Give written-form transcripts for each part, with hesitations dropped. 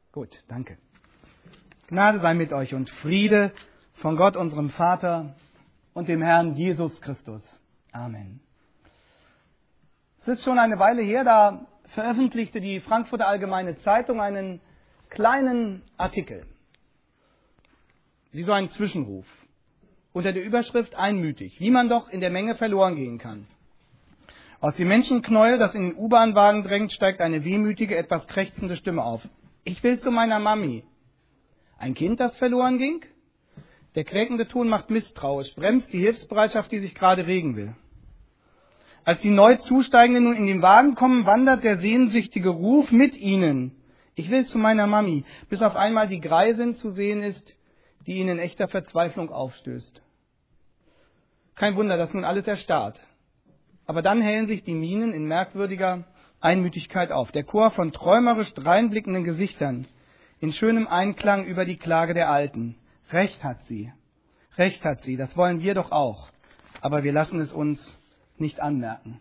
Gut, danke. Gnade sei mit euch und Friede von Gott, unserem Vater und dem Herrn Jesus Christus. Amen. Es ist schon eine Weile her, da veröffentlichte die Frankfurter Allgemeine Zeitung einen kleinen Artikel, wie so ein Zwischenruf, unter der Überschrift Einmütig, wie man doch in der Menge verloren gehen kann. Aus dem Menschenknäuel, das in den U-Bahn-Wagen drängt, steigt eine wehmütige, etwas krächzende Stimme auf. Ich will zu meiner Mami. Ein Kind, das verloren ging? Der kräkende Ton macht misstrauisch, bremst die Hilfsbereitschaft, die sich gerade regen will. Als die neu Zusteigenden nun in den Wagen kommen, wandert der sehnsüchtige Ruf mit ihnen. Ich will zu meiner Mami, bis auf einmal die Greisin zu sehen ist, die ihnen in echter Verzweiflung aufstößt. Kein Wunder, dass nun alles erstarrt. Aber dann hellen sich die Mienen in merkwürdiger Einmütigkeit auf. Der Chor von träumerisch dreinblickenden Gesichtern in schönem Einklang über die Klage der Alten. Recht hat sie, das wollen wir doch auch. Aber wir lassen es uns nicht anmerken.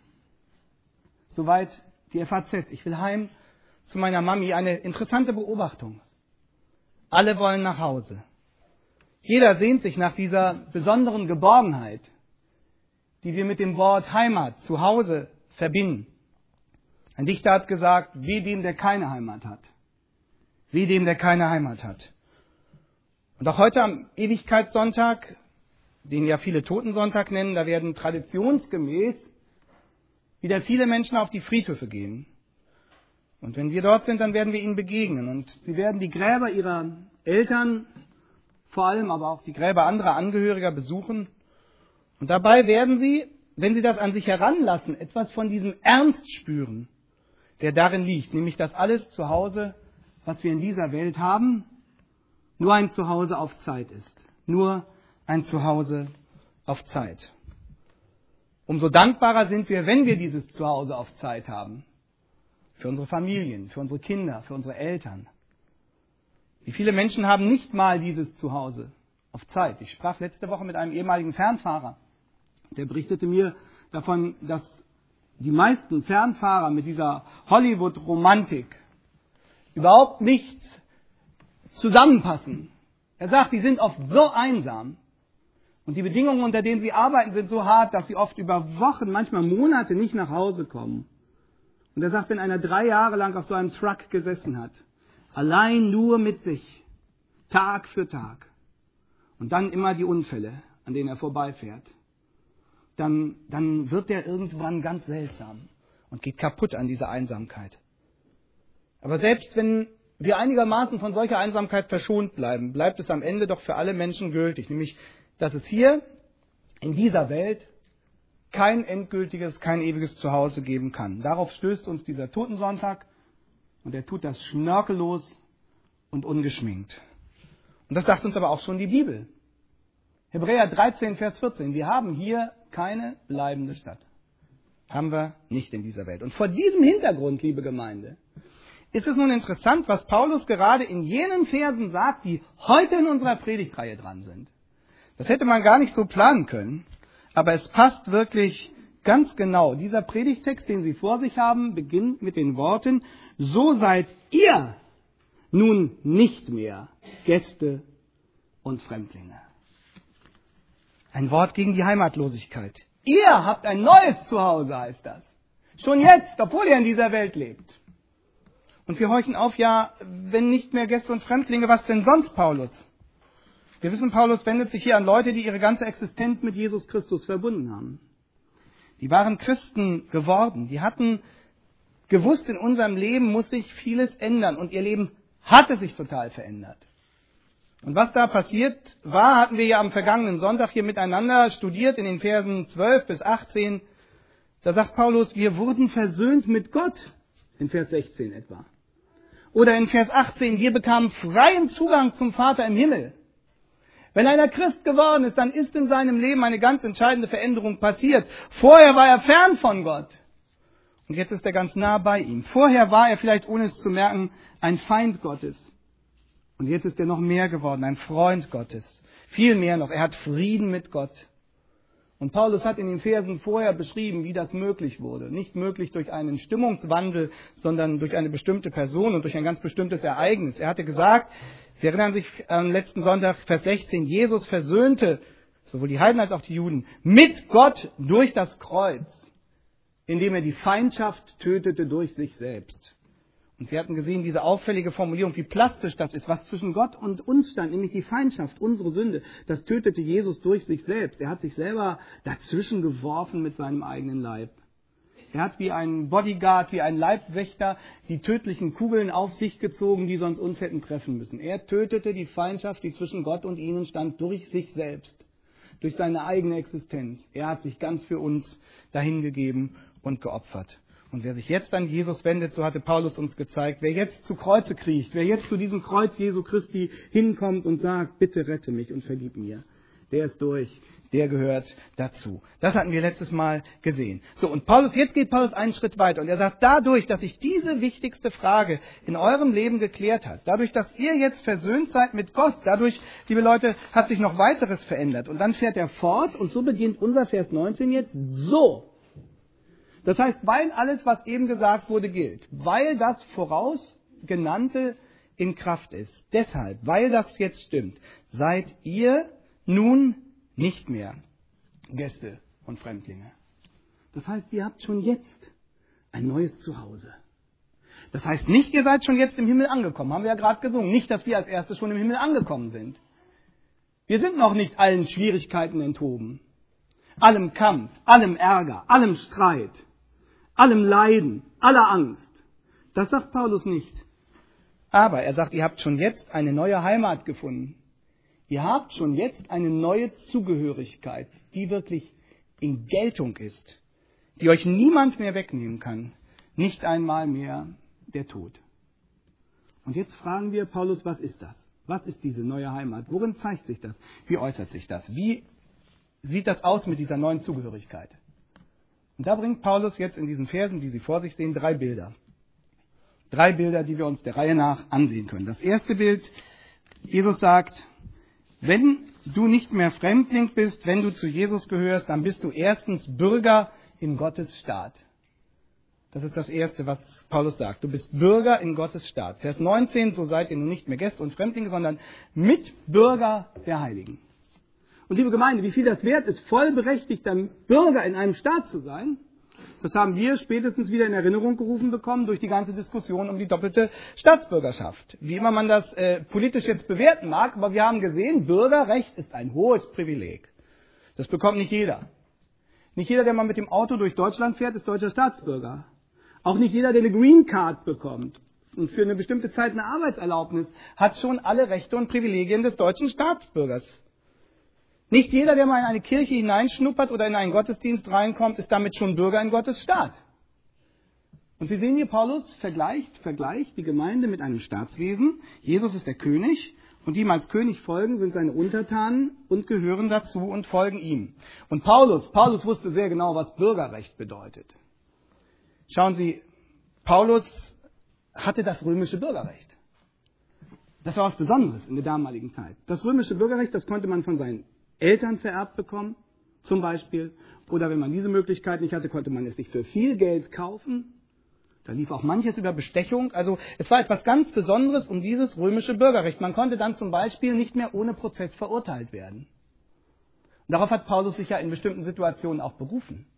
Soweit die FAZ. Ich will heim zu meiner Mami. Eine interessante Beobachtung. Alle wollen nach Hause. Jeder sehnt sich nach dieser besonderen Geborgenheit, die wir mit dem Wort Heimat, Zuhause verbinden. Ein Dichter hat gesagt, weh dem, der keine Heimat hat. Weh dem, der keine Heimat hat. Und auch heute am Ewigkeitssonntag, den ja viele Totensonntag nennen, da werden traditionsgemäß wieder viele Menschen auf die Friedhöfe gehen. Und wenn wir dort sind, dann werden wir ihnen begegnen. Und sie werden die Gräber ihrer Eltern, vor allem aber auch die Gräber anderer Angehöriger besuchen. Und dabei werden sie, wenn sie das an sich heranlassen, etwas von diesem Ernst spüren, der darin liegt, nämlich dass alles Zuhause, was wir in dieser Welt haben, nur ein Zuhause auf Zeit ist. Nur ein Zuhause auf Zeit. Umso dankbarer sind wir, wenn wir dieses Zuhause auf Zeit haben. Für unsere Familien, für unsere Kinder, für unsere Eltern. Wie viele Menschen haben nicht mal dieses Zuhause auf Zeit? Ich sprach letzte Woche mit einem ehemaligen Fernfahrer. Der berichtete mir davon, dass die meisten Fernfahrer mit dieser Hollywood-Romantik überhaupt nicht zusammenpassen. Er sagt, die sind oft so einsam und die Bedingungen, unter denen sie arbeiten, sind so hart, dass sie oft über Wochen, manchmal Monate nicht nach Hause kommen. Und er sagt, wenn einer 3 Jahre lang auf so einem Truck gesessen hat, allein nur mit sich, Tag für Tag, und dann immer die Unfälle, an denen er vorbeifährt, dann wird er irgendwann ganz seltsam und geht kaputt an dieser Einsamkeit. Aber selbst wenn wir einigermaßen von solcher Einsamkeit verschont bleiben, bleibt es am Ende doch für alle Menschen gültig, nämlich, dass es hier in dieser Welt kein endgültiges, kein ewiges Zuhause geben kann. Darauf stößt uns dieser Totensonntag und er tut das schnörkellos und ungeschminkt. Und das sagt uns aber auch schon die Bibel. Hebräer 13, Vers 14. Wir haben hier keine bleibende Stadt. Haben wir nicht in dieser Welt. Und vor diesem Hintergrund, liebe Gemeinde, ist es nun interessant, was Paulus gerade in jenen Versen sagt, die heute in unserer Predigtreihe dran sind. Das hätte man gar nicht so planen können, aber es passt wirklich ganz genau. Dieser Predigtext, den Sie vor sich haben, beginnt mit den Worten, so seid ihr nun nicht mehr Gäste und Fremdlinge. Ein Wort gegen die Heimatlosigkeit. Ihr habt ein neues Zuhause, heißt das. Schon jetzt, obwohl ihr in dieser Welt lebt. Und wir horchen auf, ja, wenn nicht mehr Gäste und Fremdlinge, was denn sonst, Paulus? Wir wissen, Paulus wendet sich hier an Leute, die ihre ganze Existenz mit Jesus Christus verbunden haben. Die waren Christen geworden. Die hatten gewusst, in unserem Leben muss sich vieles ändern. Und ihr Leben hatte sich total verändert. Und was da passiert war, hatten wir ja am vergangenen Sonntag hier miteinander studiert in den Versen 12 bis 18. Da sagt Paulus, wir wurden versöhnt mit Gott, in Vers 16 etwa. Oder in Vers 18, wir bekamen freien Zugang zum Vater im Himmel. Wenn einer Christ geworden ist, dann ist in seinem Leben eine ganz entscheidende Veränderung passiert. Vorher war er fern von Gott. Und jetzt ist er ganz nah bei ihm. Vorher war er vielleicht, ohne es zu merken, ein Feind Gottes. Und jetzt ist er noch mehr geworden, ein Freund Gottes. Viel mehr noch. Er hat Frieden mit Gott. Und Paulus hat in den Versen vorher beschrieben, wie das möglich wurde. Nicht möglich durch einen Stimmungswandel, sondern durch eine bestimmte Person und durch ein ganz bestimmtes Ereignis. Er hatte gesagt, Sie erinnern sich am letzten Sonntag, Vers 16, Jesus versöhnte sowohl die Heiden als auch die Juden mit Gott durch das Kreuz, indem er die Feindschaft tötete durch sich selbst. Und wir hatten gesehen, diese auffällige Formulierung, wie plastisch das ist, was zwischen Gott und uns stand, nämlich die Feindschaft, unsere Sünde, das tötete Jesus durch sich selbst. Er hat sich selber dazwischen geworfen mit seinem eigenen Leib. Er hat wie ein Bodyguard, wie ein Leibwächter die tödlichen Kugeln auf sich gezogen, die sonst uns hätten treffen müssen. Er tötete die Feindschaft, die zwischen Gott und ihnen stand, durch sich selbst, durch seine eigene Existenz. Er hat sich ganz für uns dahingegeben und geopfert. Und wer sich jetzt an Jesus wendet, so hatte Paulus uns gezeigt, wer jetzt zu Kreuze kriecht, wer jetzt zu diesem Kreuz Jesu Christi hinkommt und sagt, bitte rette mich und vergib mir, der ist durch, der gehört dazu. Das hatten wir letztes Mal gesehen. So, und jetzt geht Paulus einen Schritt weiter und er sagt, dadurch, dass sich diese wichtigste Frage in eurem Leben geklärt hat, dadurch, dass ihr jetzt versöhnt seid mit Gott, dadurch, liebe Leute, hat sich noch weiteres verändert. Und dann fährt er fort und so beginnt unser Vers 19 jetzt so. Das heißt, weil alles, was eben gesagt wurde, gilt, weil das Vorausgenannte in Kraft ist, deshalb, weil das jetzt stimmt, seid ihr nun nicht mehr Gäste und Fremdlinge. Das heißt, ihr habt schon jetzt ein neues Zuhause. Das heißt nicht, ihr seid schon jetzt im Himmel angekommen, haben wir ja gerade gesungen. Nicht, dass wir als Erstes schon im Himmel angekommen sind. Wir sind noch nicht allen Schwierigkeiten enthoben, allem Kampf, allem Ärger, allem Streit, allem Leiden, aller Angst. Das sagt Paulus nicht. Aber er sagt, ihr habt schon jetzt eine neue Heimat gefunden. Ihr habt schon jetzt eine neue Zugehörigkeit, die wirklich in Geltung ist, die euch niemand mehr wegnehmen kann, nicht einmal mehr der Tod. Und jetzt fragen wir Paulus, was ist das? Was ist diese neue Heimat? Worin zeigt sich das? Wie äußert sich das? Wie sieht das aus mit dieser neuen Zugehörigkeit? Und da bringt Paulus jetzt in diesen Versen, die Sie vor sich sehen, 3 Bilder. 3 Bilder, die wir uns der Reihe nach ansehen können. Das erste Bild, Jesus sagt, wenn du nicht mehr Fremdling bist, wenn du zu Jesus gehörst, dann bist du erstens Bürger in Gottes Staat. Das ist das Erste, was Paulus sagt. Du bist Bürger in Gottes Staat. Vers 19, so seid ihr nun nicht mehr Gäste und Fremdlinge, sondern Mitbürger der Heiligen. Und liebe Gemeinde, wie viel das wert ist, vollberechtigter Bürger in einem Staat zu sein, das haben wir spätestens wieder in Erinnerung gerufen bekommen durch die ganze Diskussion um die doppelte Staatsbürgerschaft. Wie immer man das politisch jetzt bewerten mag, aber wir haben gesehen, Bürgerrecht ist ein hohes Privileg. Das bekommt nicht jeder. Nicht jeder, der mal mit dem Auto durch Deutschland fährt, ist deutscher Staatsbürger. Auch nicht jeder, der eine Green Card bekommt und für eine bestimmte Zeit eine Arbeitserlaubnis, hat schon alle Rechte und Privilegien des deutschen Staatsbürgers. Nicht jeder, der mal in eine Kirche hineinschnuppert oder in einen Gottesdienst reinkommt, ist damit schon Bürger in Gottes Staat. Und Sie sehen hier, Paulus vergleicht die Gemeinde mit einem Staatswesen. Jesus ist der König und die ihm als König folgen, sind seine Untertanen und gehören dazu und folgen ihm. Und Paulus wusste sehr genau, was Bürgerrecht bedeutet. Schauen Sie, Paulus hatte das römische Bürgerrecht. Das war was Besonderes in der damaligen Zeit. Das römische Bürgerrecht, das konnte man von seinen Eltern vererbt bekommen, zum Beispiel. Oder wenn man diese Möglichkeit nicht hatte, konnte man es sich für viel Geld kaufen. Da lief auch manches über Bestechung. Also es war etwas ganz Besonderes um dieses römische Bürgerrecht. Man konnte dann zum Beispiel nicht mehr ohne Prozess verurteilt werden. Und darauf hat Paulus sich ja in bestimmten Situationen auch berufen.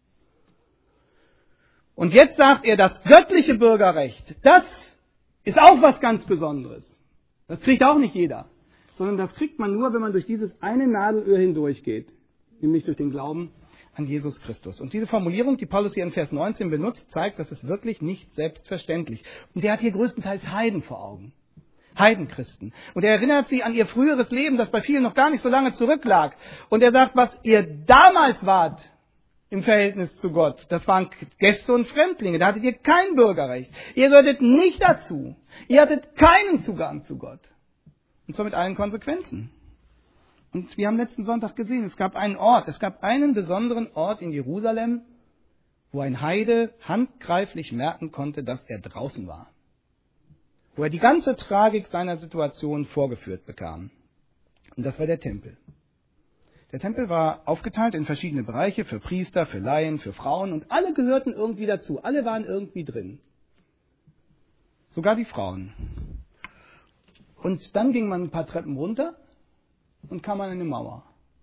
Und jetzt sagt er, das göttliche Bürgerrecht, das ist auch was ganz Besonderes. Das kriegt auch nicht jeder. Sondern das kriegt man nur, wenn man durch dieses eine Nadelöhr hindurchgeht, nämlich durch den Glauben an Jesus Christus. Und diese Formulierung, die Paulus hier in Vers 19 benutzt, zeigt, dass es wirklich nicht selbstverständlich. Und er hat hier größtenteils Heiden vor Augen. Heidenchristen. Und er erinnert sie an ihr früheres Leben, das bei vielen noch gar nicht so lange zurücklag. Und er sagt, was ihr damals wart im Verhältnis zu Gott, das waren Gäste und Fremdlinge. Da hattet ihr kein Bürgerrecht. Ihr gehörtet nicht dazu. Ihr hattet keinen Zugang zu Gott. Und zwar mit allen Konsequenzen. Und wir haben letzten Sonntag gesehen, es gab einen besonderen Ort in Jerusalem, wo ein Heide handgreiflich merken konnte, dass er draußen war. Wo er die ganze Tragik seiner Situation vorgeführt bekam. Und das war der Tempel. Der Tempel war aufgeteilt in verschiedene Bereiche, für Priester, für Laien, für Frauen, und alle gehörten irgendwie dazu. Alle waren irgendwie drin. Sogar die Frauen. Und dann ging man ein paar Treppen runter und kam an eine Mauer.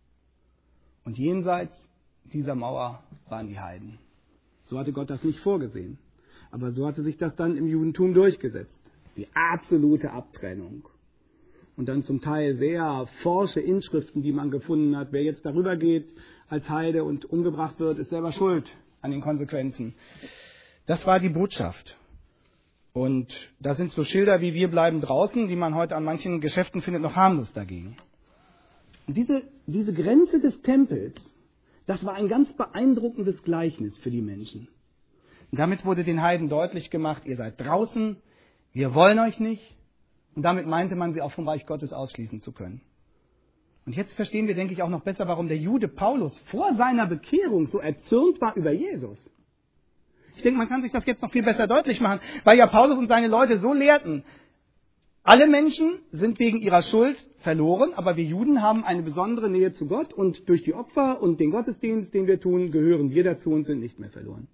Und jenseits dieser Mauer waren die Heiden. So hatte Gott das nicht vorgesehen. Aber so hatte sich das dann im Judentum durchgesetzt. Die absolute Abtrennung. Und dann zum Teil sehr forsche Inschriften, die man gefunden hat. Wer jetzt darüber geht als Heide und umgebracht wird, ist selber schuld an den Konsequenzen. Das war die Botschaft. Und da sind so Schilder wie "Wir bleiben draußen", die man heute an manchen Geschäften findet, noch harmlos dagegen. Und diese Grenze des Tempels, das war ein ganz beeindruckendes Gleichnis für die Menschen. Und damit wurde den Heiden deutlich gemacht, ihr seid draußen, wir wollen euch nicht. Und damit meinte man, sie auch vom Reich Gottes ausschließen zu können. Und jetzt verstehen wir, denke ich, auch noch besser, warum der Jude Paulus vor seiner Bekehrung so erzürnt war über Jesus. Ich denke, man kann sich das jetzt noch viel besser deutlich machen, weil ja Paulus und seine Leute so lehrten, alle Menschen sind wegen ihrer Schuld verloren, aber wir Juden haben eine besondere Nähe zu Gott und durch die Opfer und den Gottesdienst, den wir tun, gehören wir dazu und sind nicht mehr verloren.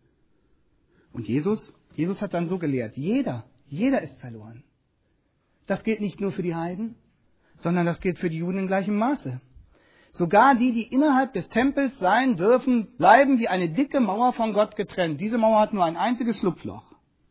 Und Jesus hat dann so gelehrt, jeder ist verloren. Das gilt nicht nur für die Heiden, sondern das gilt für die Juden in gleichem Maße. Sogar die innerhalb des Tempels sein dürfen, bleiben wie eine dicke Mauer von Gott getrennt. Diese Mauer hat nur ein einziges Schlupfloch.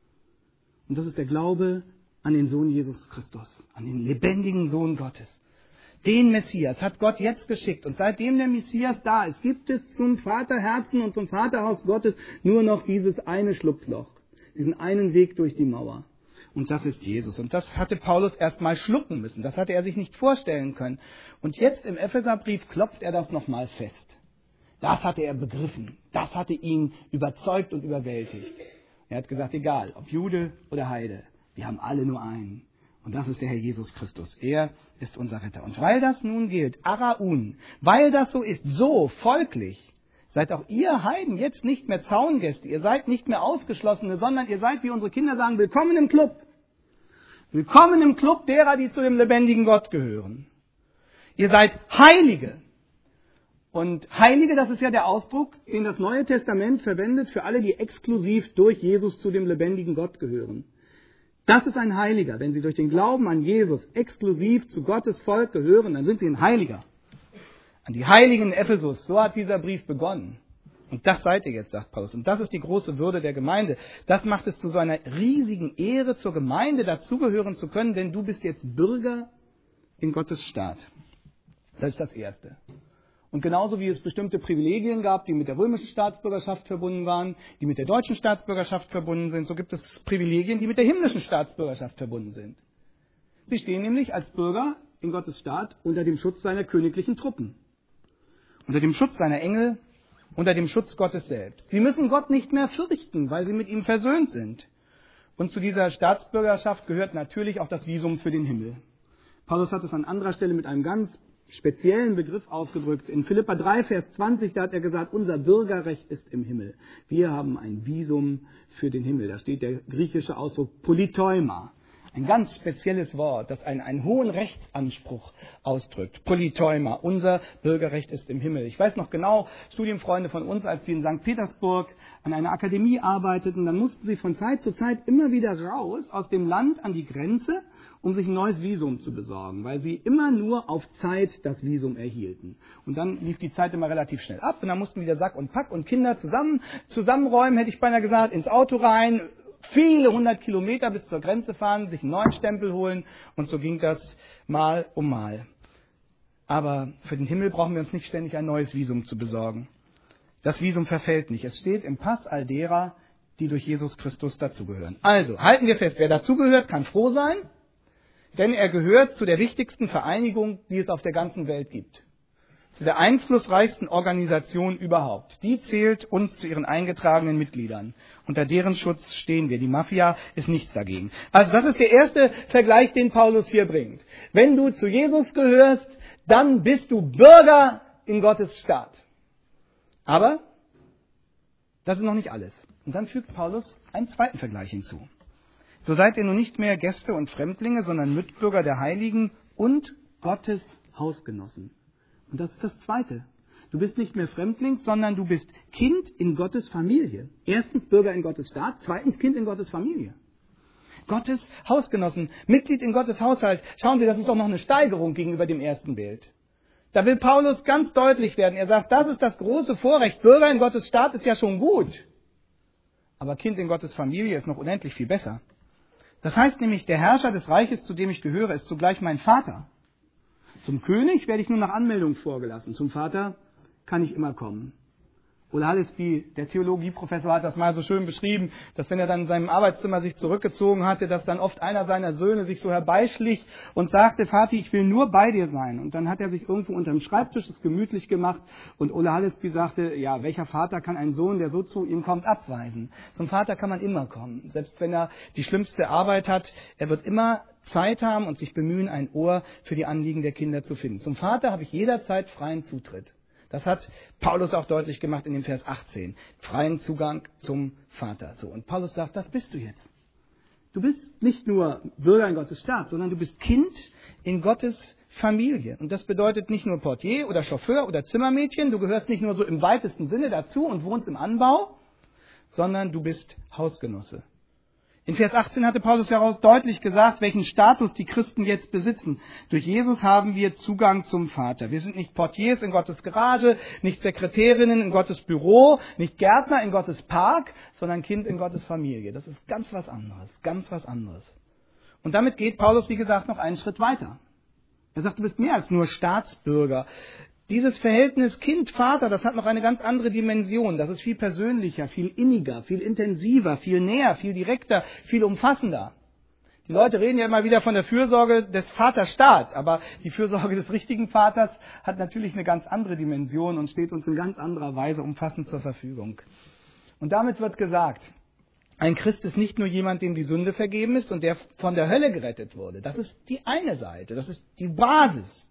Und das ist der Glaube an den Sohn Jesus Christus, an den lebendigen Sohn Gottes. Den Messias hat Gott jetzt geschickt. Und seitdem der Messias da ist, gibt es zum Vaterherzen und zum Vaterhaus Gottes nur noch dieses eine Schlupfloch, diesen einen Weg durch die Mauer. Und das ist Jesus. Und das hatte Paulus erst mal schlucken müssen. Das hatte er sich nicht vorstellen können. Und jetzt im Epheserbrief klopft er das nochmal fest. Das hatte er begriffen. Das hatte ihn überzeugt und überwältigt. Er hat gesagt, egal, ob Jude oder Heide, wir haben alle nur einen. Und das ist der Herr Jesus Christus. Er ist unser Retter. Und weil das nun gilt, Araun, weil das so ist, so folglich, seid auch ihr Heiden jetzt nicht mehr Zaungäste, ihr seid nicht mehr Ausgeschlossene, sondern ihr seid, wie unsere Kinder sagen, willkommen im Club. Willkommen im Club derer, die zu dem lebendigen Gott gehören. Ihr seid Heilige. Und Heilige, das ist ja der Ausdruck, den das Neue Testament verwendet für alle, die exklusiv durch Jesus zu dem lebendigen Gott gehören. Das ist ein Heiliger. Wenn sie durch den Glauben an Jesus exklusiv zu Gottes Volk gehören, dann sind sie ein Heiliger. An die Heiligen in Ephesus, so hat dieser Brief begonnen. Und das seid ihr jetzt, sagt Paulus. Und das ist die große Würde der Gemeinde. Das macht es zu so einer riesigen Ehre, zur Gemeinde dazugehören zu können, denn du bist jetzt Bürger in Gottes Staat. Das ist das Erste. Und genauso wie es bestimmte Privilegien gab, die mit der römischen Staatsbürgerschaft verbunden waren, die mit der deutschen Staatsbürgerschaft verbunden sind, so gibt es Privilegien, die mit der himmlischen Staatsbürgerschaft verbunden sind. Sie stehen nämlich als Bürger in Gottes Staat unter dem Schutz seiner königlichen Truppen, unter dem Schutz seiner Engel, unter dem Schutz Gottes selbst. Sie müssen Gott nicht mehr fürchten, weil sie mit ihm versöhnt sind. Und zu dieser Staatsbürgerschaft gehört natürlich auch das Visum für den Himmel. Paulus hat es an anderer Stelle mit einem ganz speziellen Begriff ausgedrückt. In Philipper 3, Vers 20, da hat er gesagt, unser Bürgerrecht ist im Himmel. Wir haben ein Visum für den Himmel. Da steht der griechische Ausdruck Politeuma. Ein ganz spezielles Wort, das einen hohen Rechtsanspruch ausdrückt. Politeuma, unser Bürgerrecht ist im Himmel. Ich weiß noch genau, Studienfreunde von uns, als sie in St. Petersburg an einer Akademie arbeiteten, dann mussten sie von Zeit zu Zeit immer wieder raus aus dem Land an die Grenze, um sich ein neues Visum zu besorgen, weil sie immer nur auf Zeit das Visum erhielten. Und dann lief die Zeit immer relativ schnell ab und dann mussten wieder Sack und Pack und Kinder zusammenräumen, hätte ich beinahe gesagt, ins Auto rein, viele 100 Kilometer bis zur Grenze fahren, sich einen neuen Stempel holen und so ging das Mal um Mal. Aber für den Himmel brauchen wir uns nicht ständig ein neues Visum zu besorgen. Das Visum verfällt nicht. Es steht im Pass all derer, die durch Jesus Christus dazugehören. Also, halten wir fest, wer dazugehört, kann froh sein, denn er gehört zu der wichtigsten Vereinigung, die es auf der ganzen Welt gibt. Zu der einflussreichsten Organisation überhaupt. Die zählt uns zu ihren eingetragenen Mitgliedern. Unter deren Schutz stehen wir. Die Mafia ist nichts dagegen. Also das ist der erste Vergleich, den Paulus hier bringt. Wenn du zu Jesus gehörst, dann bist du Bürger in Gottes Staat. Aber das ist noch nicht alles. Und dann fügt Paulus einen zweiten Vergleich hinzu. So seid ihr nun nicht mehr Gäste und Fremdlinge, sondern Mitbürger der Heiligen und Gottes Hausgenossen. Und das ist das Zweite. Du bist nicht mehr Fremdling, sondern du bist Kind in Gottes Familie. Erstens Bürger in Gottes Staat, zweitens Kind in Gottes Familie. Gottes Hausgenossen, Mitglied in Gottes Haushalt. Schauen Sie, das ist doch noch eine Steigerung gegenüber dem ersten Bild. Da will Paulus ganz deutlich werden. Er sagt, das ist das große Vorrecht. Bürger in Gottes Staat ist ja schon gut. Aber Kind in Gottes Familie ist noch unendlich viel besser. Das heißt nämlich, der Herrscher des Reiches, zu dem ich gehöre, ist zugleich mein Vater. Zum König werde ich nur nach Anmeldung vorgelassen. Zum Vater kann ich immer kommen. Ola Hallesby, der Theologieprofessor, hat das mal so schön beschrieben, dass wenn er dann in seinem Arbeitszimmer sich zurückgezogen hatte, dass dann oft einer seiner Söhne sich so herbeischlich und sagte, Vati, ich will nur bei dir sein. Und dann hat er sich irgendwo unter dem Schreibtisch es gemütlich gemacht und Ola Hallesby sagte, ja, welcher Vater kann einen Sohn, der so zu ihm kommt, abweisen? Zum Vater kann man immer kommen. Selbst wenn er die schlimmste Arbeit hat, er wird immer Zeit haben und sich bemühen, ein Ohr für die Anliegen der Kinder zu finden. Zum Vater habe ich jederzeit freien Zutritt. Das hat Paulus auch deutlich gemacht in dem Vers 18. Freien Zugang zum Vater. So, und Paulus sagt, das bist du jetzt. Du bist nicht nur Bürger in Gottes Staat, sondern du bist Kind in Gottes Familie. Und das bedeutet nicht nur Portier oder Chauffeur oder Zimmermädchen. Du gehörst nicht nur so im weitesten Sinne dazu und wohnst im Anbau, sondern du bist Hausgenosse. In Vers 18 hatte Paulus ja auch deutlich gesagt, welchen Status die Christen jetzt besitzen. Durch Jesus haben wir Zugang zum Vater. Wir sind nicht Portiers in Gottes Garage, nicht Sekretärinnen in Gottes Büro, nicht Gärtner in Gottes Park, sondern Kind in Gottes Familie. Das ist ganz was anderes, ganz was anderes. Und damit geht Paulus, wie gesagt, noch einen Schritt weiter. Er sagt, du bist mehr als nur Staatsbürger. Dieses Verhältnis Kind-Vater, das hat noch eine ganz andere Dimension. Das ist viel persönlicher, viel inniger, viel intensiver, viel näher, viel direkter, viel umfassender. Die Leute reden ja immer wieder von der Fürsorge des Vaterstaats, aber die Fürsorge des richtigen Vaters hat natürlich eine ganz andere Dimension und steht uns in ganz anderer Weise umfassend zur Verfügung. Und damit wird gesagt, ein Christ ist nicht nur jemand, dem die Sünde vergeben ist und der von der Hölle gerettet wurde. Das ist die eine Seite, das ist die Basis.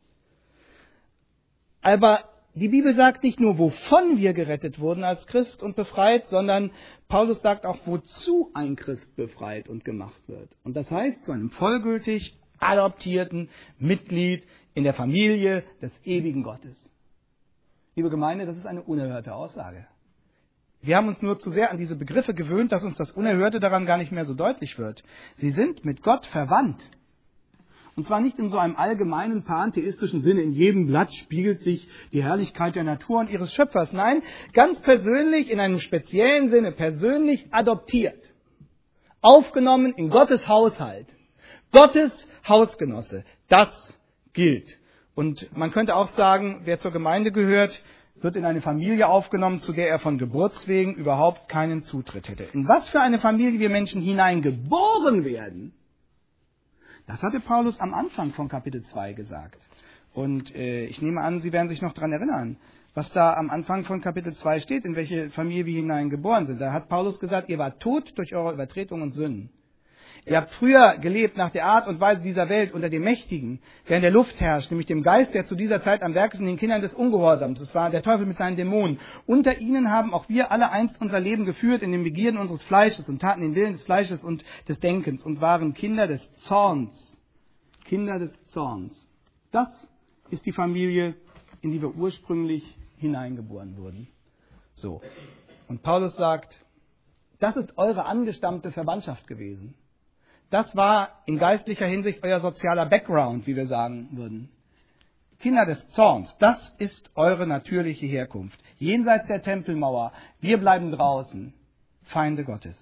Aber die Bibel sagt nicht nur, wovon wir gerettet wurden als Christ und befreit, sondern Paulus sagt auch, wozu ein Christ befreit und gemacht wird. Und das heißt, zu einem vollgültig adoptierten Mitglied in der Familie des ewigen Gottes. Liebe Gemeinde, das ist eine unerhörte Aussage. Wir haben uns nur zu sehr an diese Begriffe gewöhnt, dass uns das Unerhörte daran gar nicht mehr so deutlich wird. Sie sind mit Gott verwandt. Und zwar nicht in so einem allgemeinen pantheistischen Sinne, in jedem Blatt spiegelt sich die Herrlichkeit der Natur und ihres Schöpfers. Nein, ganz persönlich, in einem speziellen Sinne, persönlich adoptiert. Aufgenommen in Gottes Haushalt. Gottes Hausgenosse. Das gilt. Und man könnte auch sagen, wer zur Gemeinde gehört, wird in eine Familie aufgenommen, zu der er von Geburtswegen überhaupt keinen Zutritt hätte. In was für eine Familie wir Menschen hineingeboren werden, das hatte Paulus am Anfang von Kapitel 2 gesagt. Und ich nehme an, Sie werden sich noch daran erinnern, was da am Anfang von Kapitel 2 steht, in welche Familie wir hineingeboren sind. Da hat Paulus gesagt, ihr wart tot durch eure Übertretungen und Sünden. Ihr habt früher gelebt nach der Art und Weise dieser Welt unter dem Mächtigen, der in der Luft herrscht, nämlich dem Geist, der zu dieser Zeit am Werk ist in den Kindern des Ungehorsams. Das war der Teufel mit seinen Dämonen. Unter ihnen haben auch wir alle einst unser Leben geführt in den Begierden unseres Fleisches und taten den Willen des Fleisches und des Denkens und waren Kinder des Zorns. Kinder des Zorns. Das ist die Familie, in die wir ursprünglich hineingeboren wurden. So. Und Paulus sagt, das ist eure angestammte Verwandtschaft gewesen. Das war in geistlicher Hinsicht euer sozialer Background, wie wir sagen würden. Kinder des Zorns, das ist eure natürliche Herkunft. Jenseits der Tempelmauer, wir bleiben draußen, Feinde Gottes.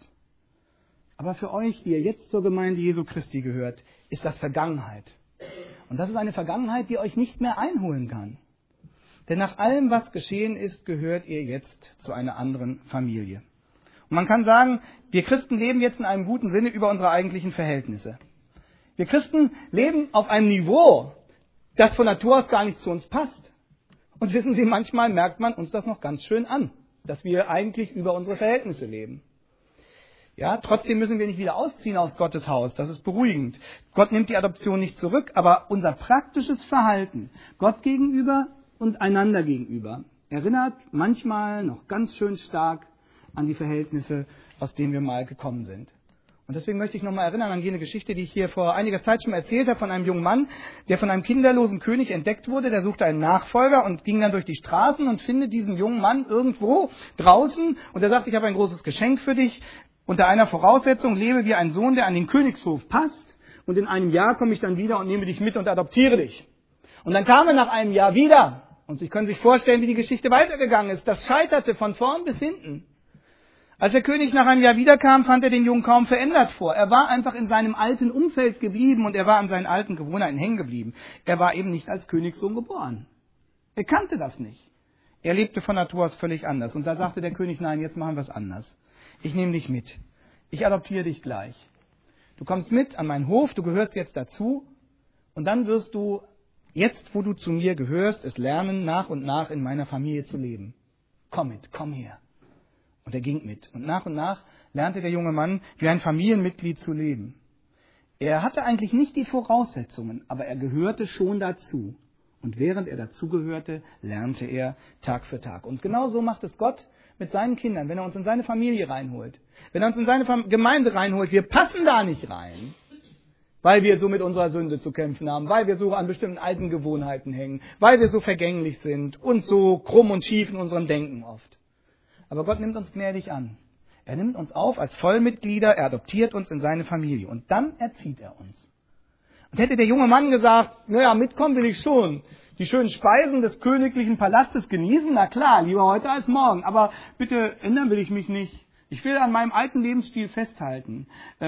Aber für euch, die ihr jetzt zur Gemeinde Jesu Christi gehört, ist das Vergangenheit. Und das ist eine Vergangenheit, die euch nicht mehr einholen kann. Denn nach allem, was geschehen ist, gehört ihr jetzt zu einer anderen Familie. Und man kann sagen, wir Christen leben jetzt in einem guten Sinne über unsere eigentlichen Verhältnisse. Wir Christen leben auf einem Niveau, das von Natur aus gar nicht zu uns passt. Und wissen Sie, manchmal merkt man uns das noch ganz schön an, dass wir eigentlich über unsere Verhältnisse leben. Ja, trotzdem müssen wir nicht wieder ausziehen aus Gottes Haus. Das ist beruhigend. Gott nimmt die Adoption nicht zurück, aber unser praktisches Verhalten Gott gegenüber und einander gegenüber erinnert manchmal noch ganz schön stark an die Verhältnisse, aus denen wir mal gekommen sind. Und deswegen möchte ich nochmal erinnern an jene Geschichte, die ich hier vor einiger Zeit schon mal erzählt habe, von einem jungen Mann, der von einem kinderlosen König entdeckt wurde. Der suchte einen Nachfolger und ging dann durch die Straßen und findet diesen jungen Mann irgendwo draußen. Und er sagt, ich habe ein großes Geschenk für dich. Unter einer Voraussetzung, lebe wie ein Sohn, der an den Königshof passt. Und in einem Jahr komme ich dann wieder und nehme dich mit und adoptiere dich. Und dann kam er nach einem Jahr wieder. Und Sie können sich vorstellen, wie die Geschichte weitergegangen ist. Das scheiterte von vorn bis hinten. Als der König nach einem Jahr wiederkam, fand er den Jungen kaum verändert vor. Er war einfach in seinem alten Umfeld geblieben und er war an seinen alten Gewohnheiten hängen geblieben. Er war eben nicht als Königssohn geboren. Er kannte das nicht. Er lebte von Natur aus völlig anders. Und da sagte der König, nein, jetzt machen wir es anders. Ich nehme dich mit. Ich adoptiere dich gleich. Du kommst mit an meinen Hof, du gehörst jetzt dazu. Und dann wirst du, jetzt wo du zu mir gehörst, es lernen, nach und nach in meiner Familie zu leben. Komm mit, komm her. Und er ging mit. Und nach lernte der junge Mann, wie ein Familienmitglied zu leben. Er hatte eigentlich nicht die Voraussetzungen, aber er gehörte schon dazu. Und während er dazugehörte, lernte er Tag für Tag. Und genau so macht es Gott mit seinen Kindern, wenn er uns in seine Familie reinholt. Wenn er uns in seine Gemeinde reinholt, wir passen da nicht rein, weil wir so mit unserer Sünde zu kämpfen haben, weil wir so an bestimmten alten Gewohnheiten hängen, weil wir so vergänglich sind und so krumm und schief in unserem Denken oft. Aber Gott nimmt uns gnädig an. Er nimmt uns auf als Vollmitglieder, er adoptiert uns in seine Familie und dann erzieht er uns. Und hätte der junge Mann gesagt, naja, mitkommen will ich schon, die schönen Speisen des königlichen Palastes genießen, na klar, lieber heute als morgen, aber bitte ändern will ich mich nicht. Ich will an meinem alten Lebensstil festhalten.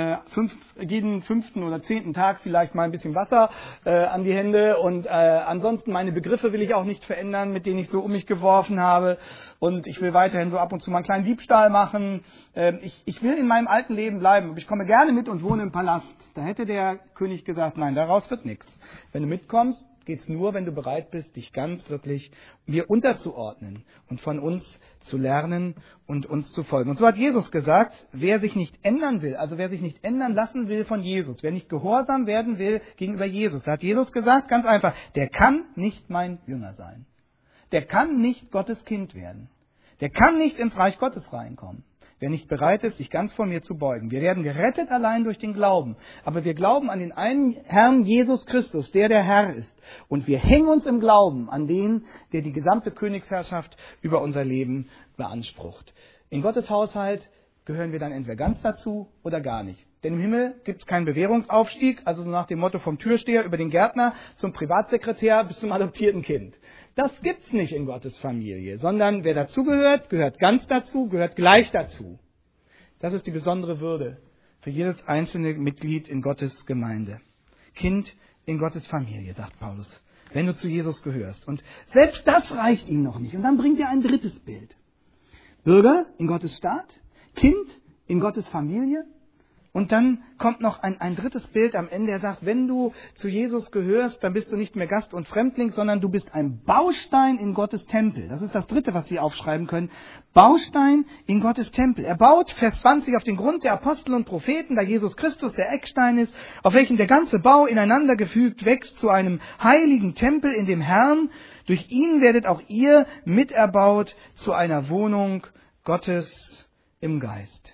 Jeden 5. oder 10. Tag vielleicht mal ein bisschen Wasser an die Hände und ansonsten meine Begriffe will ich auch nicht verändern, mit denen ich so um mich geworfen habe. Und ich will weiterhin so ab und zu mal einen kleinen Diebstahl machen. Ich will in meinem alten Leben bleiben. Ich komme gerne mit und wohne im Palast. Da hätte der König gesagt, nein, daraus wird nichts. Wenn du mitkommst, geht's nur, wenn du bereit bist, dich ganz wirklich mir unterzuordnen und von uns zu lernen und uns zu folgen. Und so hat Jesus gesagt, wer sich nicht ändern will, also wer sich nicht ändern lassen will von Jesus, wer nicht gehorsam werden will gegenüber Jesus, da hat Jesus gesagt, ganz einfach, der kann nicht mein Jünger sein. Der kann nicht Gottes Kind werden. Der kann nicht ins Reich Gottes reinkommen. Wer nicht bereit ist, sich ganz vor mir zu beugen. Wir werden gerettet allein durch den Glauben. Aber wir glauben an den einen Herrn Jesus Christus, der Herr ist. Und wir hängen uns im Glauben an den, der die gesamte Königsherrschaft über unser Leben beansprucht. In Gottes Haushalt gehören wir dann entweder ganz dazu oder gar nicht. Denn im Himmel gibt es keinen Bewährungsaufstieg, also so nach dem Motto vom Türsteher über den Gärtner zum Privatsekretär bis zum adoptierten Kind. Das gibt's nicht in Gottes Familie, sondern wer dazugehört, gehört ganz dazu, gehört gleich dazu. Das ist die besondere Würde für jedes einzelne Mitglied in Gottes Gemeinde. Kind in Gottes Familie, sagt Paulus, wenn du zu Jesus gehörst. Und selbst das reicht ihm noch nicht. Und dann bringt er ein drittes Bild. Bürger in Gottes Staat, Kind in Gottes Familie. Und dann kommt noch ein drittes Bild am Ende. Er sagt, wenn du zu Jesus gehörst, dann bist du nicht mehr Gast und Fremdling, sondern du bist ein Baustein in Gottes Tempel. Das ist das dritte, was Sie aufschreiben können. Baustein in Gottes Tempel. Er baut, Vers 20, auf den Grund der Apostel und Propheten, da Jesus Christus der Eckstein ist, auf welchem der ganze Bau ineinander gefügt wächst zu einem heiligen Tempel in dem Herrn. Durch ihn werdet auch ihr miterbaut zu einer Wohnung Gottes im Geist.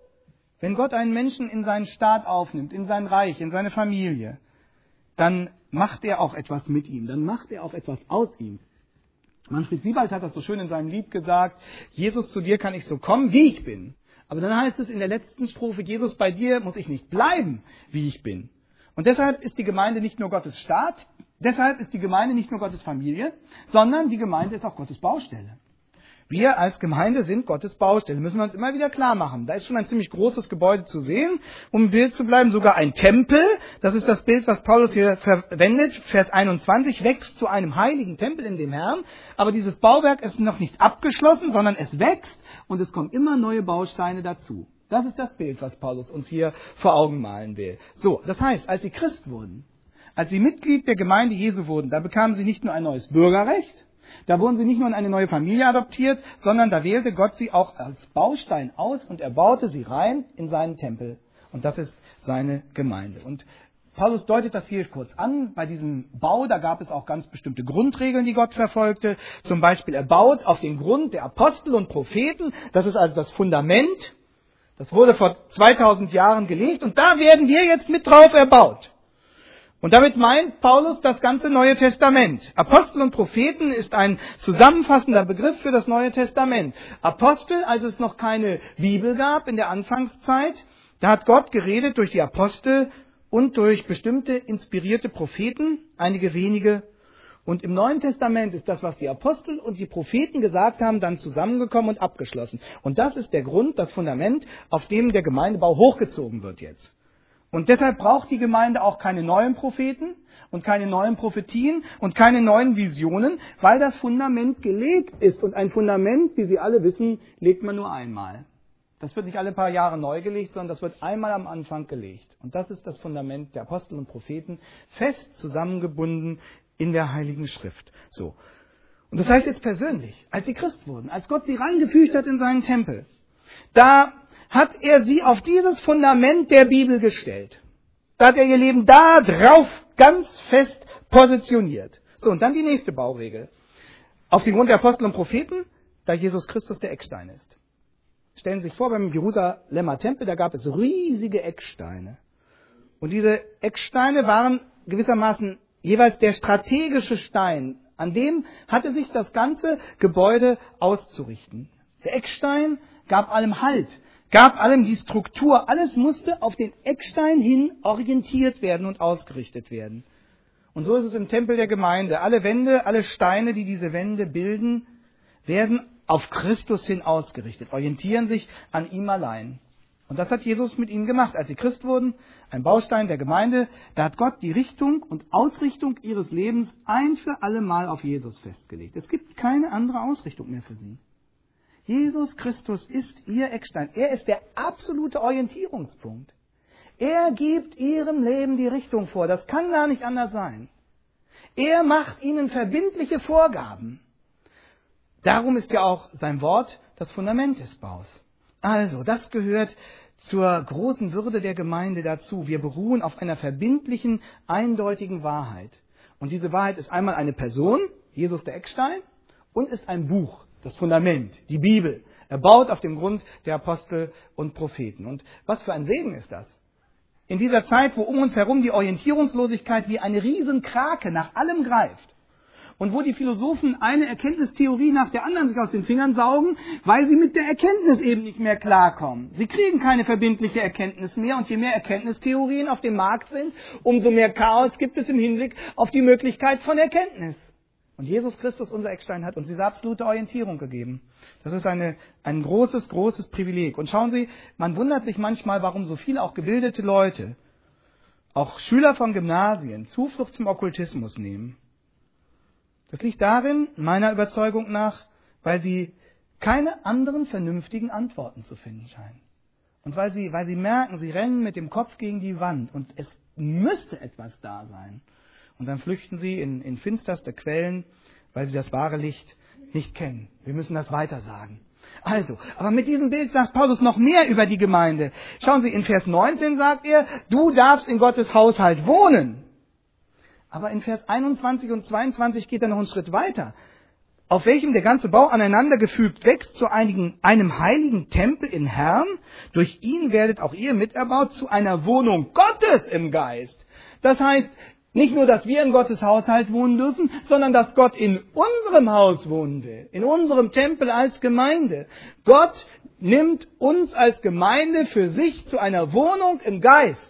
Wenn Gott einen Menschen in seinen Staat aufnimmt, in sein Reich, in seine Familie, dann macht er auch etwas mit ihm, dann macht er auch etwas aus ihm. Manfred Siebald hat das so schön in seinem Lied gesagt, Jesus, zu dir kann ich so kommen, wie ich bin. Aber dann heißt es in der letzten Strophe, Jesus, bei dir muss ich nicht bleiben, wie ich bin. Und deshalb ist die Gemeinde nicht nur Gottes Staat, deshalb ist die Gemeinde nicht nur Gottes Familie, sondern die Gemeinde ist auch Gottes Baustelle. Wir als Gemeinde sind Gottes Baustelle, müssen wir uns immer wieder klar machen. Da ist schon ein ziemlich großes Gebäude zu sehen, um im Bild zu bleiben, sogar ein Tempel. Das ist das Bild, was Paulus hier verwendet. Vers 21 wächst zu einem heiligen Tempel in dem Herrn. Aber dieses Bauwerk ist noch nicht abgeschlossen, sondern es wächst und es kommen immer neue Bausteine dazu. Das ist das Bild, was Paulus uns hier vor Augen malen will. So, das heißt, als sie Christ wurden, als sie Mitglied der Gemeinde Jesu wurden, da bekamen sie nicht nur ein neues Bürgerrecht, da wurden sie nicht nur in eine neue Familie adoptiert, sondern da wählte Gott sie auch als Baustein aus und er baute sie rein in seinen Tempel. Und das ist seine Gemeinde. Und Paulus deutet das hier kurz an. Bei diesem Bau, da gab es auch ganz bestimmte Grundregeln, die Gott verfolgte. Zum Beispiel, er baut auf den Grund der Apostel und Propheten. Das ist also das Fundament. Das wurde vor 2000 Jahren gelegt und da werden wir jetzt mit drauf erbaut. Und damit meint Paulus das ganze Neue Testament. Apostel und Propheten ist ein zusammenfassender Begriff für das Neue Testament. Apostel, als es noch keine Bibel gab in der Anfangszeit, da hat Gott geredet durch die Apostel und durch bestimmte inspirierte Propheten, einige wenige. Und im Neuen Testament ist das, was die Apostel und die Propheten gesagt haben, dann zusammengekommen und abgeschlossen. Und das ist der Grund, das Fundament, auf dem der Gemeindebau hochgezogen wird jetzt. Und deshalb braucht die Gemeinde auch keine neuen Propheten und keine neuen Prophetien und keine neuen Visionen, weil das Fundament gelegt ist. Und ein Fundament, wie Sie alle wissen, legt man nur einmal. Das wird nicht alle paar Jahre neu gelegt, sondern das wird einmal am Anfang gelegt. Und das ist das Fundament der Apostel und Propheten, fest zusammengebunden in der Heiligen Schrift. So. Und das heißt jetzt persönlich, als sie Christ wurden, als Gott sie reingefügt hat in seinen Tempel, da hat er sie auf dieses Fundament der Bibel gestellt. Da hat er ihr Leben da drauf ganz fest positioniert. So, und dann die nächste Bauregel. Auf den Grund der Apostel und Propheten, da Jesus Christus der Eckstein ist. Stellen Sie sich vor, beim Jerusalemer Tempel, da gab es riesige Ecksteine. Und diese Ecksteine waren gewissermaßen jeweils der strategische Stein, an dem hatte sich das ganze Gebäude auszurichten. Der Eckstein gab allem Halt, gab allem die Struktur. Alles musste auf den Eckstein hin orientiert werden und ausgerichtet werden. Und so ist es im Tempel der Gemeinde. Alle Wände, alle Steine, die diese Wände bilden, werden auf Christus hin ausgerichtet, orientieren sich an ihm allein. Und das hat Jesus mit ihnen gemacht. Als sie Christ wurden, ein Baustein der Gemeinde, da hat Gott die Richtung und Ausrichtung ihres Lebens ein für alle Mal auf Jesus festgelegt. Es gibt keine andere Ausrichtung mehr für sie. Jesus Christus ist ihr Eckstein. Er ist der absolute Orientierungspunkt. Er gibt ihrem Leben die Richtung vor. Das kann gar nicht anders sein. Er macht ihnen verbindliche Vorgaben. Darum ist ja auch sein Wort das Fundament des Baus. Also, das gehört zur großen Würde der Gemeinde dazu. Wir beruhen auf einer verbindlichen, eindeutigen Wahrheit. Und diese Wahrheit ist einmal eine Person, Jesus der Eckstein, und ist ein Buch, das Fundament, die Bibel, erbaut auf dem Grund der Apostel und Propheten. Und was für ein Segen ist das? In dieser Zeit, wo um uns herum die Orientierungslosigkeit wie eine Riesenkrake nach allem greift, und wo die Philosophen eine Erkenntnistheorie nach der anderen sich aus den Fingern saugen, weil sie mit der Erkenntnis eben nicht mehr klarkommen. Sie kriegen keine verbindliche Erkenntnis mehr und je mehr Erkenntnistheorien auf dem Markt sind, umso mehr Chaos gibt es im Hinblick auf die Möglichkeit von Erkenntnis. Und Jesus Christus, unser Eckstein, hat uns diese absolute Orientierung gegeben. Das ist ein großes, großes Privileg. Und schauen Sie, man wundert sich manchmal, warum so viele auch gebildete Leute, auch Schüler von Gymnasien, Zuflucht zum Okkultismus nehmen. Das liegt darin, meiner Überzeugung nach, weil sie keine anderen vernünftigen Antworten zu finden scheinen. Und weil sie merken, sie rennen mit dem Kopf gegen die Wand und es müsste etwas da sein. Und dann flüchten sie in finsterste Quellen, weil sie das wahre Licht nicht kennen. Wir müssen das weitersagen. Also, aber mit diesem Bild sagt Paulus noch mehr über die Gemeinde. Schauen Sie, in Vers 19 sagt er, du darfst in Gottes Haushalt wohnen. Aber in Vers 21 und 22 geht er noch einen Schritt weiter. Auf welchem der ganze Bau aneinandergefügt wächst zu einem heiligen Tempel im Herrn. Durch ihn werdet auch ihr miterbaut zu einer Wohnung Gottes im Geist. Das heißt, nicht nur, dass wir in Gottes Haushalt wohnen dürfen, sondern dass Gott in unserem Haus wohnen will. In unserem Tempel als Gemeinde. Gott nimmt uns als Gemeinde für sich zu einer Wohnung im Geist.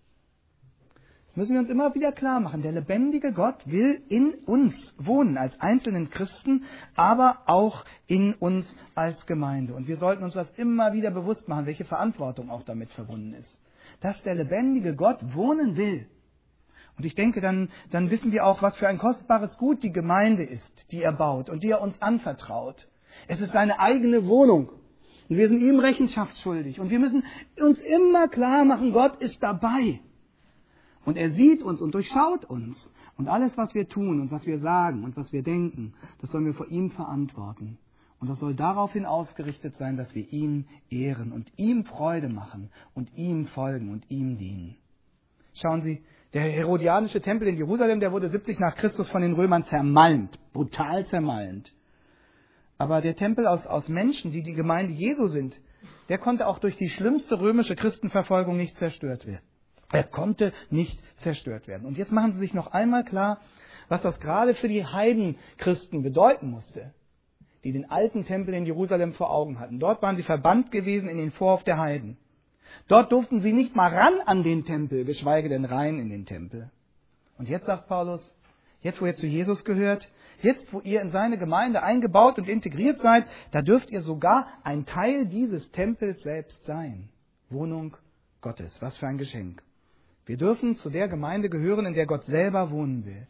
Das müssen wir uns immer wieder klar machen. Der lebendige Gott will in uns wohnen, als einzelnen Christen, aber auch in uns als Gemeinde. Und wir sollten uns das immer wieder bewusst machen, welche Verantwortung auch damit verbunden ist. Dass der lebendige Gott wohnen will. Und ich denke, dann wissen wir auch, was für ein kostbares Gut die Gemeinde ist, die er baut und die er uns anvertraut. Es ist seine eigene Wohnung. Und wir sind ihm Rechenschaft schuldig. Und wir müssen uns immer klar machen, Gott ist dabei. Und er sieht uns und durchschaut uns. Und alles, was wir tun und was wir sagen und was wir denken, das sollen wir vor ihm verantworten. Und das soll daraufhin ausgerichtet sein, dass wir ihn ehren und ihm Freude machen und ihm folgen und ihm dienen. Schauen Sie, der herodianische Tempel in Jerusalem, der wurde 70 nach Christus von den Römern zermalmt, brutal zermalmt. Aber der Tempel aus Menschen, die die Gemeinde Jesu sind, der konnte auch durch die schlimmste römische Christenverfolgung nicht zerstört werden. Er konnte nicht zerstört werden. Und jetzt machen Sie sich noch einmal klar, was das gerade für die Heidenchristen bedeuten musste, die den alten Tempel in Jerusalem vor Augen hatten. Dort waren sie verbannt gewesen in den Vorhof der Heiden. Dort durften sie nicht mal ran an den Tempel, geschweige denn rein in den Tempel. Und jetzt sagt Paulus, jetzt wo ihr zu Jesus gehört, jetzt wo ihr in seine Gemeinde eingebaut und integriert seid, da dürft ihr sogar ein Teil dieses Tempels selbst sein. Wohnung Gottes, was für ein Geschenk. Wir dürfen zu der Gemeinde gehören, in der Gott selber wohnen will.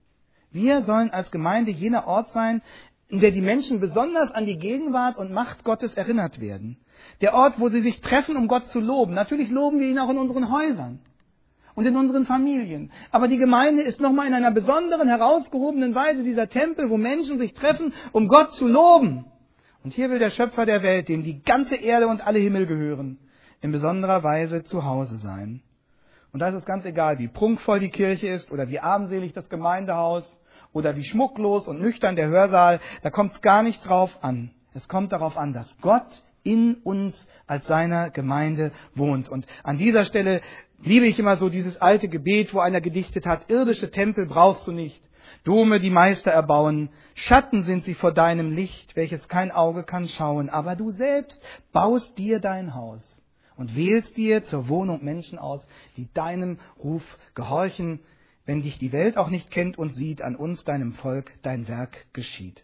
Wir sollen als Gemeinde jener Ort sein, in der die Menschen besonders an die Gegenwart und Macht Gottes erinnert werden. Der Ort, wo sie sich treffen, um Gott zu loben. Natürlich loben wir ihn auch in unseren Häusern und in unseren Familien. Aber die Gemeinde ist nochmal in einer besonderen, herausgehobenen Weise dieser Tempel, wo Menschen sich treffen, um Gott zu loben. Und hier will der Schöpfer der Welt, dem die ganze Erde und alle Himmel gehören, in besonderer Weise zu Hause sein. Und da ist es ganz egal, wie prunkvoll die Kirche ist oder wie armselig das Gemeindehaus oder wie schmucklos und nüchtern der Hörsaal. Da kommt es gar nicht drauf an. Es kommt darauf an, dass Gott in uns als seiner Gemeinde wohnt. Und an dieser Stelle liebe ich immer so dieses alte Gebet, wo einer gedichtet hat, irdische Tempel brauchst du nicht, Dome die Meister erbauen, Schatten sind sie vor deinem Licht, welches kein Auge kann schauen, aber du selbst baust dir dein Haus und wählst dir zur Wohnung Menschen aus, die deinem Ruf gehorchen, wenn dich die Welt auch nicht kennt und sieht, an uns, deinem Volk, dein Werk geschieht.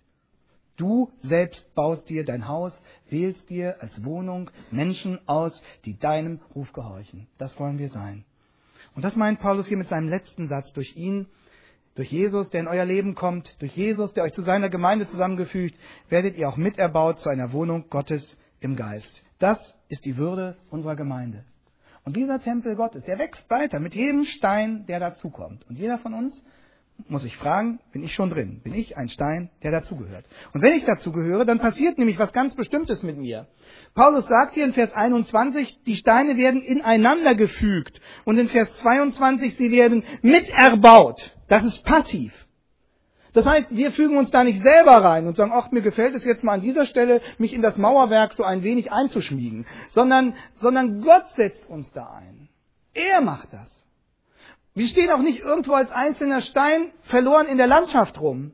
Du selbst baust dir dein Haus, wählst dir als Wohnung Menschen aus, die deinem Ruf gehorchen. Das wollen wir sein. Und das meint Paulus hier mit seinem letzten Satz. Durch ihn, durch Jesus, der in euer Leben kommt, durch Jesus, der euch zu seiner Gemeinde zusammengefügt, werdet ihr auch miterbaut zu einer Wohnung Gottes im Geist. Das ist die Würde unserer Gemeinde. Und dieser Tempel Gottes, der wächst weiter mit jedem Stein, der dazukommt. Und jeder von uns muss sich fragen, bin ich schon drin? Bin ich ein Stein, der dazugehört? Und wenn ich dazugehöre, dann passiert nämlich was ganz Bestimmtes mit mir. Paulus sagt hier in Vers 21, die Steine werden ineinander gefügt. Und in Vers 22, sie werden miterbaut. Das ist passiv. Das heißt, wir fügen uns da nicht selber rein und sagen, ach, mir gefällt es jetzt mal an dieser Stelle, mich in das Mauerwerk so ein wenig einzuschmiegen. Sondern Gott setzt uns da ein. Er macht das. Wir stehen auch nicht irgendwo als einzelner Stein verloren in der Landschaft rum,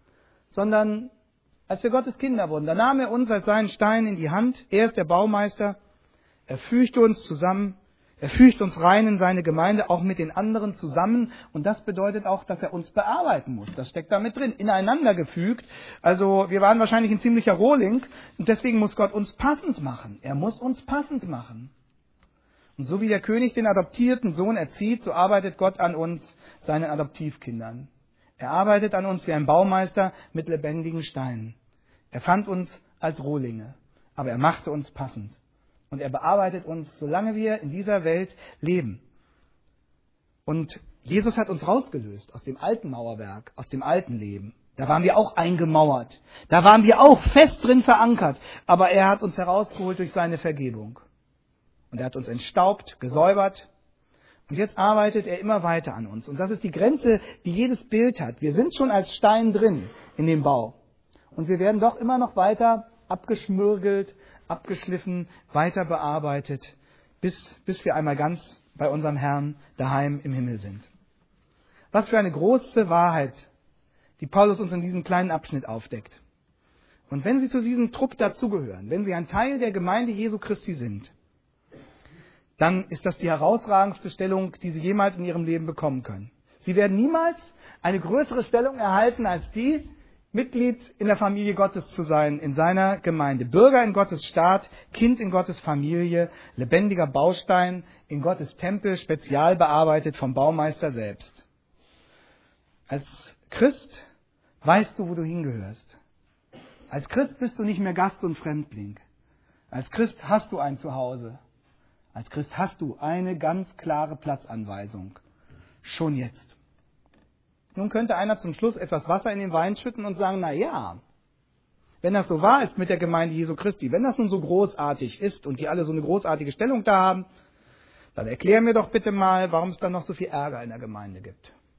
sondern als wir Gottes Kinder wurden, da nahm er uns als seinen Stein in die Hand. Er ist der Baumeister. Er fügte uns zusammen. Er fügt uns rein in seine Gemeinde, auch mit den anderen zusammen. Und das bedeutet auch, dass er uns bearbeiten muss. Das steckt da mit drin, ineinander gefügt. Also wir waren wahrscheinlich ein ziemlicher Rohling. Und deswegen muss Gott uns passend machen. Er muss uns passend machen. Und so wie der König den adoptierten Sohn erzieht, so arbeitet Gott an uns, seinen Adoptivkindern. Er arbeitet an uns wie ein Baumeister mit lebendigen Steinen. Er fand uns als Rohlinge, aber er machte uns passend. Und er bearbeitet uns, solange wir in dieser Welt leben. Und Jesus hat uns rausgelöst aus dem alten Mauerwerk, aus dem alten Leben. Da waren wir auch eingemauert. Da waren wir auch fest drin verankert. Aber er hat uns herausgeholt durch seine Vergebung. Und er hat uns entstaubt, gesäubert. Und jetzt arbeitet er immer weiter an uns. Und das ist die Grenze, die jedes Bild hat. Wir sind schon als Stein drin in dem Bau. Und wir werden doch immer noch weiter abgeschmürgelt, abgeschliffen, weiter bearbeitet, bis wir einmal ganz bei unserem Herrn daheim im Himmel sind. Was für eine große Wahrheit, die Paulus uns in diesem kleinen Abschnitt aufdeckt. Und wenn Sie zu diesem Trupp dazugehören, wenn Sie ein Teil der Gemeinde Jesu Christi sind, dann ist das die herausragendste Stellung, die Sie jemals in Ihrem Leben bekommen können. Sie werden niemals eine größere Stellung erhalten als die, Mitglied in der Familie Gottes zu sein, in seiner Gemeinde. Bürger in Gottes Staat, Kind in Gottes Familie, lebendiger Baustein in Gottes Tempel, spezial bearbeitet vom Baumeister selbst. Als Christ weißt du, wo du hingehörst. Als Christ bist du nicht mehr Gast und Fremdling. Als Christ hast du ein Zuhause. Als Christ hast du eine ganz klare Platzanweisung. Schon jetzt. Nun könnte einer zum Schluss etwas Wasser in den Wein schütten und sagen, na ja, wenn das so wahr ist mit der Gemeinde Jesu Christi, wenn das nun so großartig ist und die alle so eine großartige Stellung da haben, dann erklär mir doch bitte mal, warum es dann noch so viel Ärger in der Gemeinde gibt.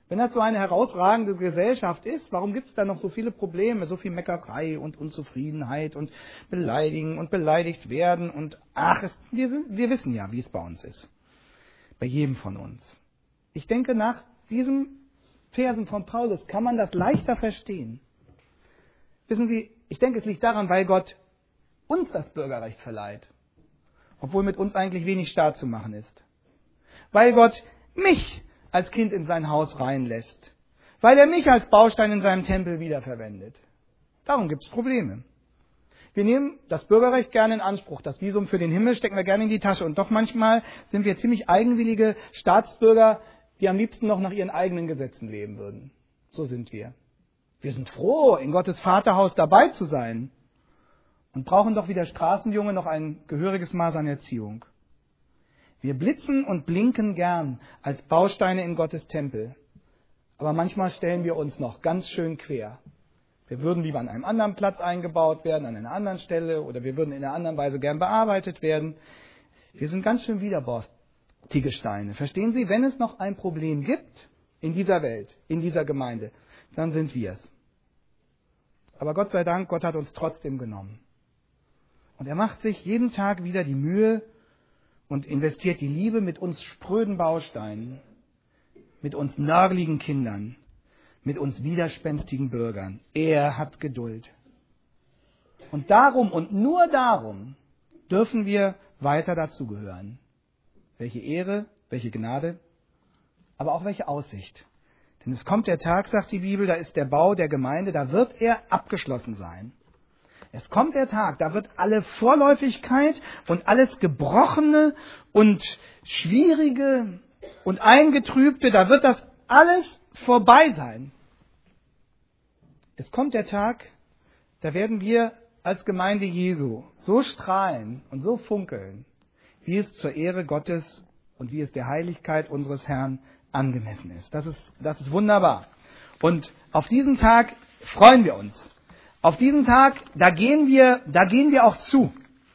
Wenn das so eine herausragende Gesellschaft ist, warum gibt es da noch so viele Probleme, so viel Meckerei und Unzufriedenheit und Beleidigen und beleidigt werden und wir wissen ja, wie es bei uns ist. Bei jedem von uns. Ich denke, nach diesen Versen von Paulus kann man das leichter verstehen. Wissen Sie, ich denke, es liegt daran, weil Gott uns das Bürgerrecht verleiht, obwohl mit uns eigentlich wenig Staat zu machen ist. Weil Gott mich als Kind in sein Haus reinlässt. Weil er mich als Baustein in seinem Tempel wiederverwendet. Darum gibt es Probleme. Wir nehmen das Bürgerrecht gerne in Anspruch. Das Visum für den Himmel stecken wir gerne in die Tasche. Und doch manchmal sind wir ziemlich eigenwillige Staatsbürger, die am liebsten noch nach ihren eigenen Gesetzen leben würden. So sind wir. Wir sind froh, in Gottes Vaterhaus dabei zu sein. Und brauchen doch wie der Straßenjunge noch ein gehöriges Maß an Erziehung. Wir blitzen und blinken gern als Bausteine in Gottes Tempel. Aber manchmal stellen wir uns noch ganz schön quer. Wir würden lieber an einem anderen Platz eingebaut werden, an einer anderen Stelle, oder wir würden in einer anderen Weise gern bearbeitet werden. Wir sind ganz schön widerborstige Steine. Verstehen Sie, wenn es noch ein Problem gibt in dieser Welt, in dieser Gemeinde, dann sind wir es. Aber Gott sei Dank, Gott hat uns trotzdem genommen. Und er macht sich jeden Tag wieder die Mühe, und investiert die Liebe mit uns spröden Bausteinen, mit uns nörgeligen Kindern, mit uns widerspenstigen Bürgern. Er hat Geduld. Und darum und nur darum dürfen wir weiter dazugehören. Welche Ehre, welche Gnade, aber auch welche Aussicht. Denn es kommt der Tag, sagt die Bibel, da ist der Bau der Gemeinde, da wird er abgeschlossen sein. Es kommt der Tag, da wird alle Vorläufigkeit und alles Gebrochene und Schwierige und Eingetrübte, da wird das alles vorbei sein. Es kommt der Tag, da werden wir als Gemeinde Jesu so strahlen und so funkeln, wie es zur Ehre Gottes und wie es der Heiligkeit unseres Herrn angemessen ist. Das ist wunderbar. Und auf diesen Tag freuen wir uns. Auf diesen Tag, da gehen wir auch zu.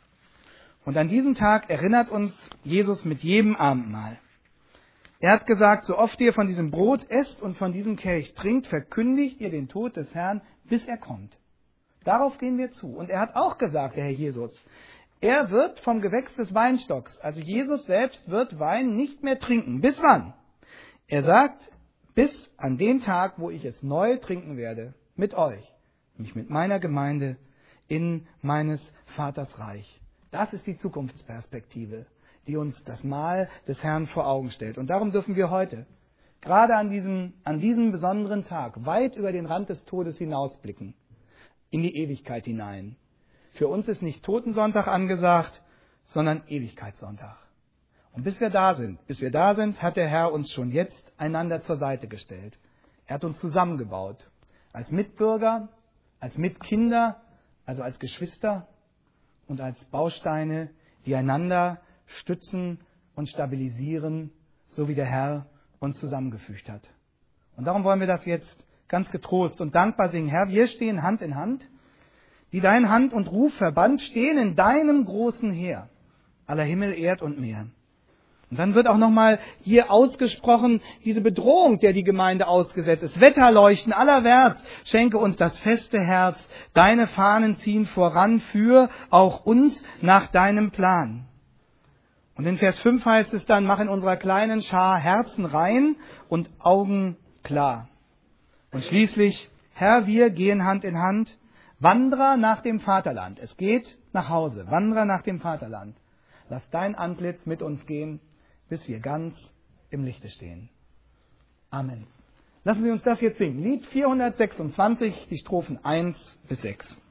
Und an diesem Tag erinnert uns Jesus mit jedem Abendmahl. Er hat gesagt, so oft ihr von diesem Brot esst und von diesem Kelch trinkt, verkündigt ihr den Tod des Herrn, bis er kommt. Darauf gehen wir zu. Und er hat auch gesagt, der Herr Jesus, er wird vom Gewächs des Weinstocks, also Jesus selbst wird Wein nicht mehr trinken. Bis wann? Er sagt, bis an den Tag, wo ich es neu trinken werde, mit euch. Mich mit meiner Gemeinde in meines Vaters Reich. Das ist die Zukunftsperspektive, die uns das Mahl des Herrn vor Augen stellt. Und darum dürfen wir heute, gerade an diesem besonderen Tag, weit über den Rand des Todes hinausblicken, in die Ewigkeit hinein. Für uns ist nicht Totensonntag angesagt, sondern Ewigkeitssonntag. Und bis wir da sind, hat der Herr uns schon jetzt einander zur Seite gestellt. Er hat uns zusammengebaut, als Mitbürger, als Mitkinder, also als Geschwister und als Bausteine, die einander stützen und stabilisieren, so wie der Herr uns zusammengefügt hat. Und darum wollen wir das jetzt ganz getrost und dankbar singen. Herr, wir stehen Hand in Hand, die dein Hand und Ruf verband, stehen in deinem großen Heer, aller Himmel, Erd und Meer. Und dann wird auch nochmal hier ausgesprochen, diese Bedrohung, der die Gemeinde ausgesetzt ist. Wetterleuchten allerwärts, schenke uns das feste Herz. Deine Fahnen ziehen voran für auch uns nach deinem Plan. Und in Vers 5 heißt es dann, mach in unserer kleinen Schar Herzen rein und Augen klar. Und schließlich, Herr, wir gehen Hand in Hand, Wanderer nach dem Vaterland. Es geht nach Hause, Wanderer nach dem Vaterland. Lass dein Antlitz mit uns gehen, bis wir ganz im Lichte stehen. Amen. Lassen Sie uns das jetzt singen. Lied 426, die Strophen 1 bis 6.